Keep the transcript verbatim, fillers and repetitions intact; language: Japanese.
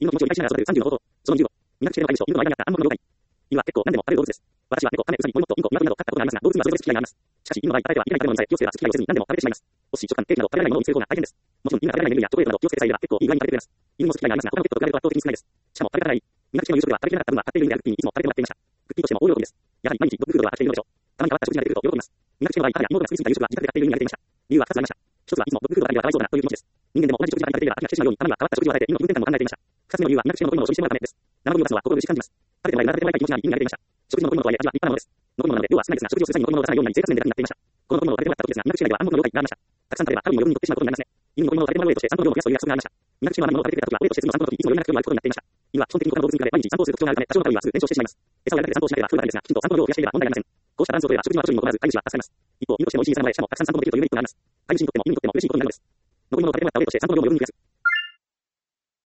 犬の気持ちを理解しながら育てるさんじゅうの方法。そのにじゅうご。医学知性の解でしょう。犬との間にあった暗黙の了解。犬は結構何でも食べる動物です。私は猫、亀、ウサギ、子犬とインコ、鶏などを飼ったことがありますが、動物にはそれぞれ付き合いがあります。しかし、犬の場合、食べてはいけない食べ物にさえ気をつければ付き合いをせずに何でも食べてしまいます。お寿司、食感、ケーキなど食べられないものを見つける方が大変です。もちろん、犬が食べられないメニューやチョコレートなど気をつけてさえいれば結構いい具合に食べてくれます。犬も好き嫌いがありますが、他のペットと比べると圧倒的に少ないです。しかも食べ方がいい。医学知性の夕食では食べきれなかった分は飼っている犬であるグッピーにいつも食べてもらっていました。グッピーとしても大喜びです。やはり毎日ドッグフードはしているのでしょう。たまに変わった食事が出てくると喜びます。医学知性の場合、母や妹が作りすぎた夕食は自宅でやっている犬が出ていました。理由はふたつありました。一つはいつもドッグフードばかりではかわいそうだなという気持ちです。人間でも同じ食事ばかり食べていれば飽きが来てしまうように、たまには変わった食事を与えて犬の気分転換も考えていました。二つ目の理由は医学知性の飲み物を消費してもらうためです。生ゴミを出すのは心苦しく感じます。食べてもらい、並べてもらいたい気持ちがあり、犬が出ていました。食事の残り物とはいえ味は立派なものです。残り物なので量は少ないですが、食事をする際に残り物を出さないように生活面で楽になっていました。この残り物を食べてもらった時ですが、医学知性では暗黙の了解がありました。たくさん食べればカロリーも余分にとってしまうことになりますね。犬に残り物を食べてもらう例として散歩の量を増やすという約束がありました。医学知性の甘いものを食べてくれた時は、親として次の散歩の時いつも余裕なく量があることになっていました。犬は基本的に他の動物に比べ毎日散歩する特徴があるため、多少のカロリーはすぐ燃焼してしまいます。餌をやるだけで散歩をしなければ不利なだけですが、きちんと散歩の量を増やしていれば問題ありません。こうしたバランスを取れば食事の後にも困らず飼い主は助かります。一方、犬としても一日にさんまいしかもたくさん散歩もできるというメリットがあります。飼い主にとっても犬にとっても嬉しいことになるのです。残り物を食べてもらった上として散歩の量も余分に増やす。